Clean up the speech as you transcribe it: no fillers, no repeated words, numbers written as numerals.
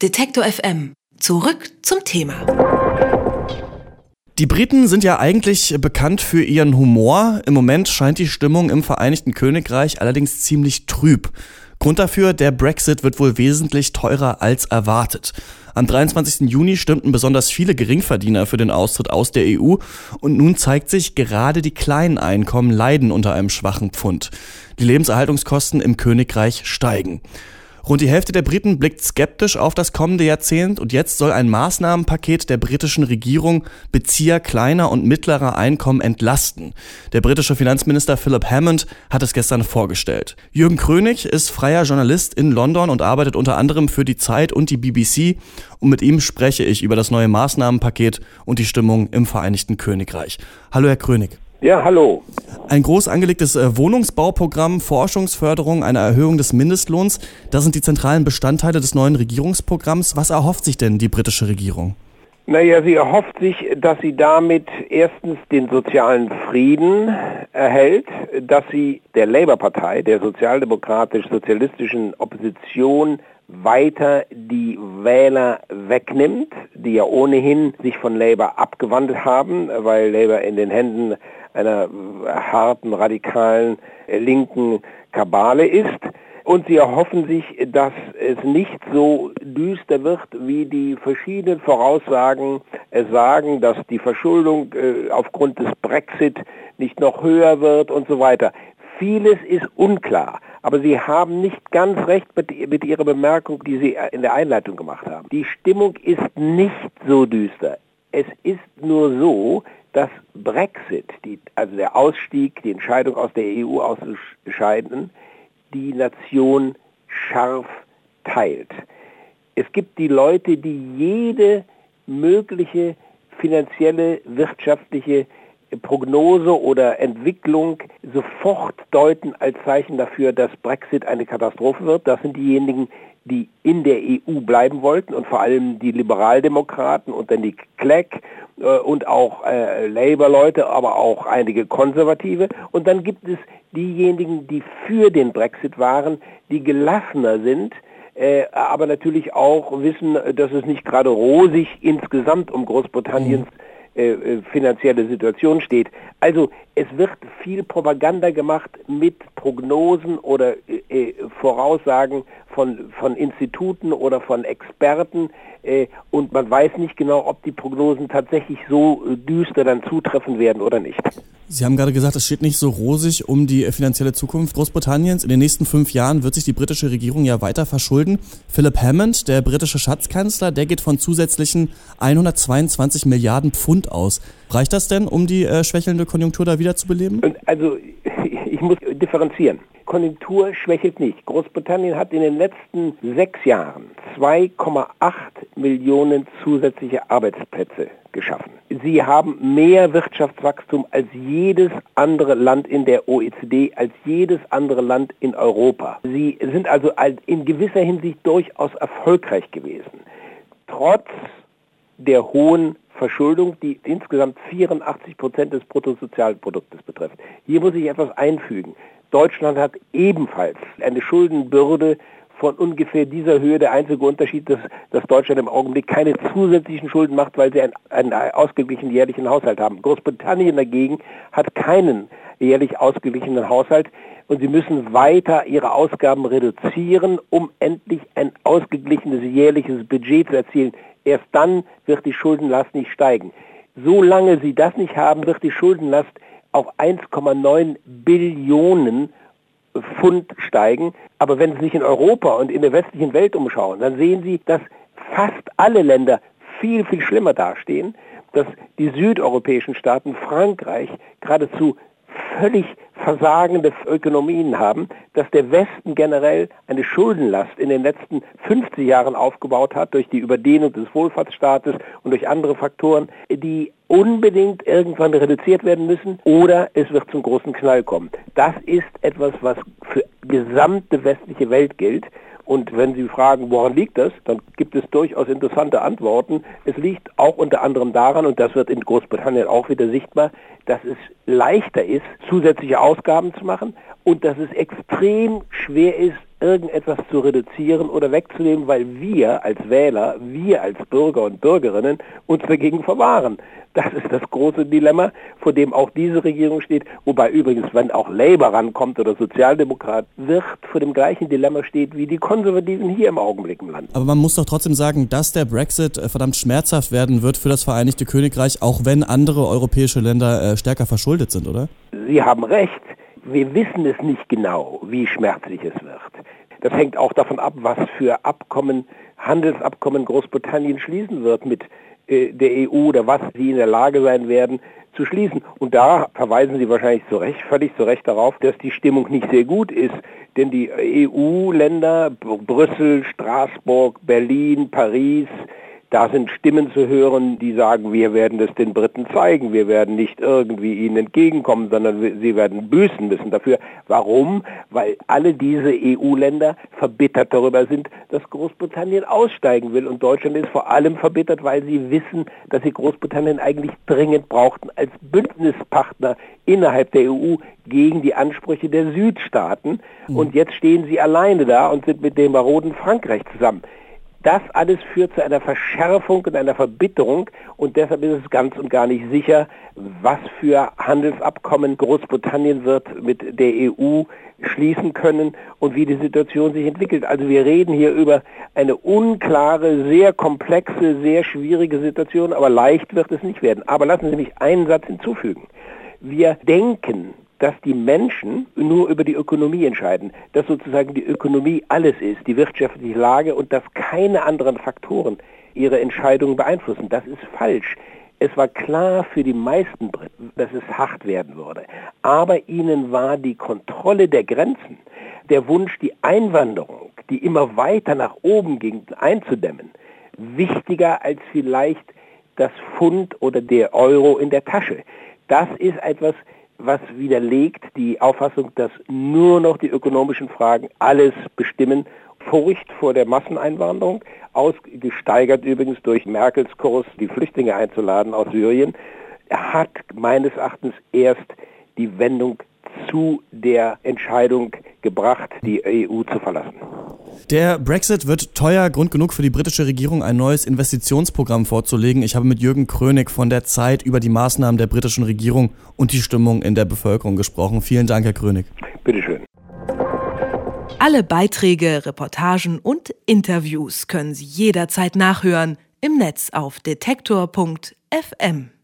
Detektor FM. Zurück zum Thema. Die Briten sind ja eigentlich bekannt für ihren Humor. Im Moment scheint die Stimmung im Vereinigten Königreich allerdings ziemlich trüb. Grund dafür, der Brexit wird wohl wesentlich teurer als erwartet. Am 23. Juni stimmten besonders viele Geringverdiener für den Austritt aus der EU und nun zeigt sich, gerade die kleinen Einkommen leiden unter einem schwachen Pfund. Die Lebenserhaltungskosten im Königreich steigen. Rund die Hälfte der Briten blickt skeptisch auf das kommende Jahrzehnt und jetzt soll ein Maßnahmenpaket der britischen Regierung Bezieher kleiner und mittlerer Einkommen entlasten. Der britische Finanzminister Philip Hammond hat es gestern vorgestellt. Jürgen Krönig ist freier Journalist in London und arbeitet unter anderem für die Zeit und die BBC. Und mit ihm spreche ich über das neue Maßnahmenpaket und die Stimmung im Vereinigten Königreich. Hallo, Herr Krönig. Ja, hallo. Ein groß angelegtes Wohnungsbauprogramm, Forschungsförderung, eine Erhöhung des Mindestlohns, das sind die zentralen Bestandteile des neuen Regierungsprogramms. Was erhofft sich denn die britische Regierung? Naja, sie erhofft sich, dass sie damit erstens den sozialen Frieden erhält, dass sie der Labour-Partei, der sozialdemokratisch-sozialistischen Opposition, weiter die Wähler wegnimmt, die ja ohnehin sich von Labour abgewandelt haben, weil Labour in den Händen einer harten, radikalen, linken Kabale ist. Und sie erhoffen sich, dass es nicht so düster wird, wie die verschiedenen Voraussagen sagen, dass die Verschuldung aufgrund des Brexit nicht noch höher wird und so weiter. Vieles ist unklar, aber Sie haben nicht ganz recht mit Ihrer Bemerkung, die Sie in der Einleitung gemacht haben. Die Stimmung ist nicht so düster. Es ist nur so, dass Brexit, also der Ausstieg, die Entscheidung aus der EU auszuscheiden, die Nation scharf teilt. Es gibt die Leute, die jede mögliche finanzielle, wirtschaftliche Prognose oder Entwicklung sofort deuten als Zeichen dafür, dass Brexit eine Katastrophe wird. Das sind diejenigen, die in der EU bleiben wollten und vor allem die Liberaldemokraten und dann die Clegg und auch Labour-Leute, aber auch einige Konservative. Und dann gibt es diejenigen, die für den Brexit waren, die gelassener sind, aber natürlich auch wissen, dass es nicht gerade rosig insgesamt um Großbritanniens finanzielle Situation steht. Also es wird viel Propaganda gemacht mit Prognosen oder Voraussagen von Instituten oder von Experten und man weiß nicht genau, ob die Prognosen tatsächlich so düster dann zutreffen werden oder nicht. Sie haben gerade gesagt, es steht nicht so rosig um die finanzielle Zukunft Großbritanniens. In den nächsten 5 Jahren wird sich die britische Regierung ja weiter verschulden. Philip Hammond, der britische Schatzkanzler, der geht von zusätzlichen 122 Milliarden Pfund aus. Reicht das denn, um die schwächelnde Konjunktur da wieder zu beleben? Also ich muss differenzieren. Konjunktur schwächelt nicht. Großbritannien hat in den letzten 6 Jahren 2,8 Millionen zusätzliche Arbeitsplätze geschaffen. Sie haben mehr Wirtschaftswachstum als jedes andere Land in der OECD, als jedes andere Land in Europa. Sie sind also in gewisser Hinsicht durchaus erfolgreich gewesen. Trotz der hohen Verschuldung, die insgesamt 84% des Bruttosozialproduktes betrifft. Hier muss ich etwas einfügen. Deutschland hat ebenfalls eine Schuldenbürde von ungefähr dieser Höhe. Der einzige Unterschied ist, dass Deutschland im Augenblick keine zusätzlichen Schulden macht, weil sie einen ausgeglichenen jährlichen Haushalt haben. Großbritannien dagegen hat keinen jährlich ausgeglichenen Haushalt und sie müssen weiter ihre Ausgaben reduzieren, um endlich ein ausgeglichenes jährliches Budget zu erzielen. Erst dann wird die Schuldenlast nicht steigen. Solange sie das nicht haben, wird die Schuldenlast auf 1,9 Billionen Pfund steigen. Aber wenn Sie sich in Europa und in der westlichen Welt umschauen, dann sehen Sie, dass fast alle Länder viel, viel schlimmer dastehen, dass die südeuropäischen Staaten, Frankreich, geradezu völlig versagende Ökonomien haben, dass der Westen generell eine Schuldenlast in den letzten 50 Jahren aufgebaut hat durch die Überdehnung des Wohlfahrtsstaates und durch andere Faktoren, die unbedingt irgendwann reduziert werden müssen oder es wird zum großen Knall kommen. Das ist etwas, was für die gesamte westliche Welt gilt. Und wenn Sie fragen, woran liegt das, dann gibt es durchaus interessante Antworten. Es liegt auch unter anderem daran, und das wird in Großbritannien auch wieder sichtbar, dass es leichter ist, zusätzliche Ausgaben zu machen und dass es extrem schwer ist, irgendetwas zu reduzieren oder wegzunehmen, weil wir als Wähler, wir als Bürger und Bürgerinnen uns dagegen verwahren. Das ist das große Dilemma, vor dem auch diese Regierung steht, wobei übrigens, wenn auch Labour rankommt oder Sozialdemokrat, wird vor dem gleichen Dilemma steht wie die Konservativen hier im Augenblick im Land. Aber man muss doch trotzdem sagen, dass der Brexit verdammt schmerzhaft werden wird für das Vereinigte Königreich, auch wenn andere europäische Länder stärker verschuldet sind, oder? Sie haben recht. Wir wissen es nicht genau, wie schmerzlich es wird. Das hängt auch davon ab, was für Handelsabkommen Großbritannien schließen wird mit der EU oder was sie in der Lage sein werden zu schließen. Und da verweisen Sie wahrscheinlich völlig zu Recht darauf, dass die Stimmung nicht sehr gut ist. Denn die EU-Länder, Brüssel, Straßburg, Berlin, Paris, da sind Stimmen zu hören, die sagen, wir werden es den Briten zeigen, wir werden nicht irgendwie ihnen entgegenkommen, sondern sie werden büßen müssen dafür. Warum? Weil alle diese EU-Länder verbittert darüber sind, dass Großbritannien aussteigen will. Und Deutschland ist vor allem verbittert, weil sie wissen, dass sie Großbritannien eigentlich dringend brauchten als Bündnispartner innerhalb der EU gegen die Ansprüche der Südstaaten. Und jetzt stehen sie alleine da und sind mit dem maroden Frankreich zusammen. Das alles führt zu einer Verschärfung und einer Verbitterung und deshalb ist es ganz und gar nicht sicher, was für Handelsabkommen Großbritannien wird mit der EU schließen können und wie die Situation sich entwickelt. Also wir reden hier über eine unklare, sehr komplexe, sehr schwierige Situation, aber leicht wird es nicht werden. Aber lassen Sie mich einen Satz hinzufügen. Wir denken, dass die Menschen nur über die Ökonomie entscheiden, dass sozusagen die Ökonomie alles ist, die wirtschaftliche Lage und dass keine anderen Faktoren ihre Entscheidungen beeinflussen. Das ist falsch. Es war klar für die meisten Briten, dass es hart werden würde. Aber ihnen war die Kontrolle der Grenzen, der Wunsch, die Einwanderung, die immer weiter nach oben ging, einzudämmen, wichtiger als vielleicht das Pfund oder der Euro in der Tasche. Das ist etwas, was widerlegt die Auffassung, dass nur noch die ökonomischen Fragen alles bestimmen. Furcht vor der Masseneinwanderung, ausgesteigert übrigens durch Merkels Kurs, die Flüchtlinge einzuladen aus Syrien, hat meines Erachtens erst die Wendung zu der Entscheidung gebracht, die EU zu verlassen. Der Brexit wird teuer, Grund genug für die britische Regierung, ein neues Investitionsprogramm vorzulegen. Ich habe mit Jürgen Krönig von der Zeit über die Maßnahmen der britischen Regierung und die Stimmung in der Bevölkerung gesprochen. Vielen Dank, Herr Krönig. Bitteschön. Alle Beiträge, Reportagen und Interviews können Sie jederzeit nachhören im Netz auf detektor.fm.